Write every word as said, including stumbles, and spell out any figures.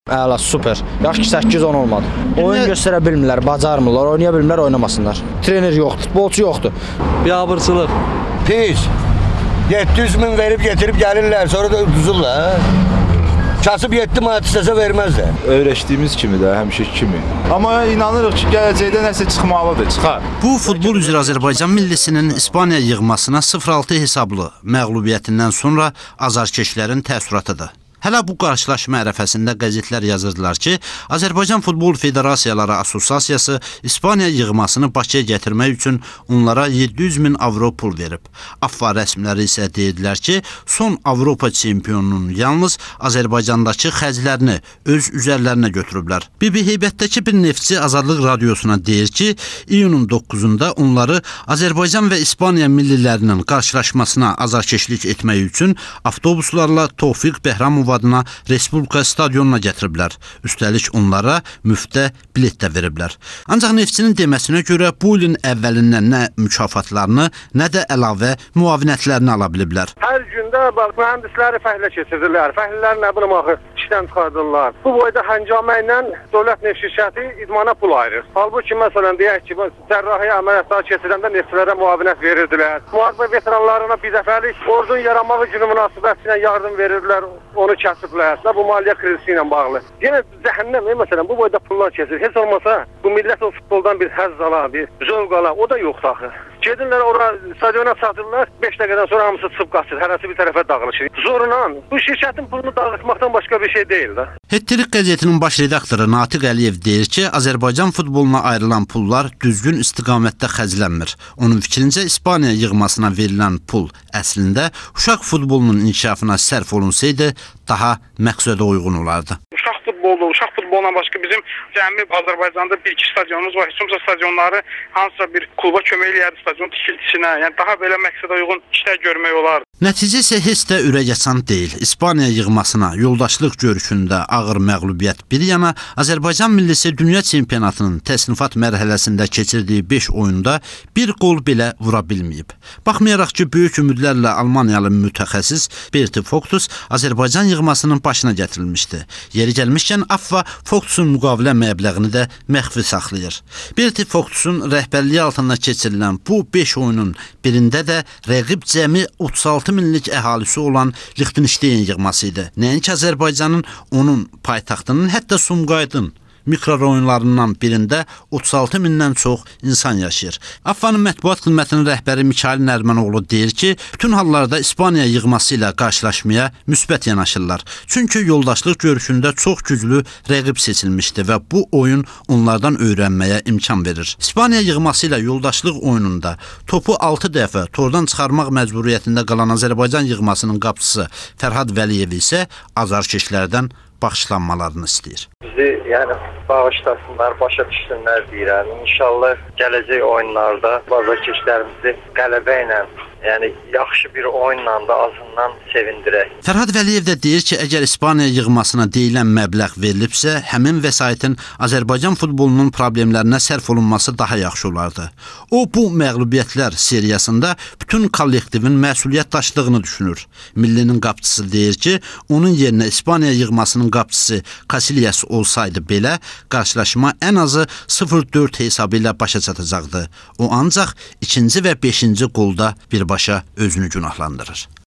Əla, super. Yaxşı ki səkkiz on olmadı. Oyun göstərə bilmirlər, bacarmırlar, oynaya bilmirlər, oynamasınlar. Trener yoxdur, futbolçu yoxdur. Biabırçılıq. Pis. yeddi yüz min verib getirib gəlirlər, sonra da uduzurlar. Kasıb yeddi manat istəsə verməzlər. Öyrəşdiyimiz kimi də, həmişəki kimi. Amma inanırıq ki, gələcəkdə nəsə çıxmalıdır, çıxar. Bu futbol üzrə Azərbaycan millisinin İspaniya yığmasına sıfır altı hesablı məğlubiyyətindən sonra azarkeşlərin təəssüratıdır. Hələ bu qarşılaşma ərəfəsində qəzetlər yazırdılar ki, Azərbaycan Futbol Federasiyaları Assosiasiyası İspaniya yığmasını Bakıya gətirmək üçün onlara yeddi yüz min avro pul verib. AFFA rəsmiləri isə deyirlər ki, son Avropa çempionunun yalnız Azərbaycandakı xərclərini öz üzərlərinə götürüblər. Bibi Heybətdəki bir neftçi Azadlıq Radiosuna deyir ki, iyunun doqquzunda onları Azərbaycan və İspaniya millilərinin qarşılaşmasına azarkeşlik etmək üçün avtobuslarla Tofiq Bəhramov adına Respublika stadionuna gətiriblər. Üstəlik onlara müftə bilet də veriblər. Ancaq neftçinin deməsinə görə bu ilin əvvəlindən nə mükafatlarını, nə də əlavə müavinətlərini ala biliblər. Hər gündə bax, mühəndisləri fəhlə keçirdilər. Fəhlələr nə bilim axı işdən çıxardırlar. Bu boyda həngamə ilə dövlət neft şirkəti idmana pul ayırır. Halbuki məsələn deyək ki, cərrahi əməliyyatlar keçirəndə neftçilərə müavinət verirdilər. Müharibə veteranlarına bir dəfəlik ordunun yaranmağı günü münasibətilə yardım verirdilər. Onu kəsiblər. Bu maliyyə krizisi ilə bağlı. Yenə cəhənnəm, məsələn, bu boyda pullar keçir. Heç olmasa bu millət o futboldan bir həzz ala, bir zövq ala, o da yoxdur axı. Gedirlər ora stadiona çatırlar, beş dəqiqədən sonra hamısı çıxıb qaçır, hərəsi bir tərəfə dağılışır. Zorla bu şirkətin pulunu dağıtmaqdan başqa bir şey deyil də. Hettirik qəzetinin baş redaktoru Natiq Əliyev deyir ki, Azərbaycan futboluna ayrılan pullar düzgün istiqamətdə xərclənmir. Onun fikrincə İspaniya yığmasına verilən pul əslində uşaq futbolunun inkişafına sərf olunsaydı, daha məqsədə uyğun olardı. Uşaq futbolu, uşaq futbolundan başqa bizim cəmi Azərbaycanda bir-iki stadionumuz var. Heç olmasa stadionları hansısa bir kluba kömək eləyərdi stadion tikiltisinə. Yəni daha belə məqsədə uyğun işlər görmək olar. Nəticə isə heç də ürəkaçan deyil. İspaniya yığmasına yoldaşlıq görüşündə ağır məğlubiyyət bir yana, Azərbaycan millisi dünya çempionatının təsnifat mərhələsində keçirdiyi beş oyunda bir qol belə vura bilməyib. Baxmayaraq ki, böyük ümidlərlə Almaniyalı mütəxəssis Berti Vogts Azərbaycan yığmasının başına gətirilmişdi. Yeri gəlmişkən AFFA Vogtsun müqavilə məbləğini də məxfi saxlayır. Berti Vogtsun rəhbərliyi altında keçirilən bu beş oyunun birində də rəqib cəmi otuz altı minlik əhalisi olan Liechtenstein yığması idi. Nəinki Azərbaycanın onun paytaxtının, hətta Sumqaydın mikrorajonlarından birində otuz altı mindən çox insan yaşayır. AFFA'nın mətbuat xidmətinin rəhbəri Mikail Nərmanoğlu deyir ki, bütün hallarda İspaniya yığması ilə qarşılaşmaya müsbət yanaşırlar. Çünki yoldaşlıq görüşündə çox güclü rəqib seçilmişdi və bu oyun onlardan öyrənməyə imkan verir. İspaniya yığması ilə yoldaşlıq oyununda topu altı dəfə tordan çıxarmaq məcburiyyətində qalan Azərbaycan yığmasının qapıçısı Fərhad Vəliyev isə azarkeşlərdən bağışlanmalarını istəyir. Bizi yəni bağışlasınlar, başa düşsünlər deyirəm. İnşallah gələcək oyunlarda azarkeşlərimizi qələbə ilə, yəni yaxşı bir oyunla da azından sevindirək. Fərhad Vəliyev də deyir ki, əgər İspaniya yığmasına deyilən məbləğ verilibsə, həmin vəsaitin Azərbaycan futbolunun problemlərinə sərf olunması daha yaxşı olardı. O, bu məğlubiyyətlər seriyasında bütün kollektivin məsuliyyət daşıdığını düşünür. Millinin qapıçısı deyir ki, onun yerinə İspaniya yığmasının qapıçısı Casillas olsaydı belə, qarşılaşma ən azı sıfır dörd hesabı ilə başa çatacaqdı. O ancaq ikinci və beşinci qolda birbaşa özünü günahlandırır.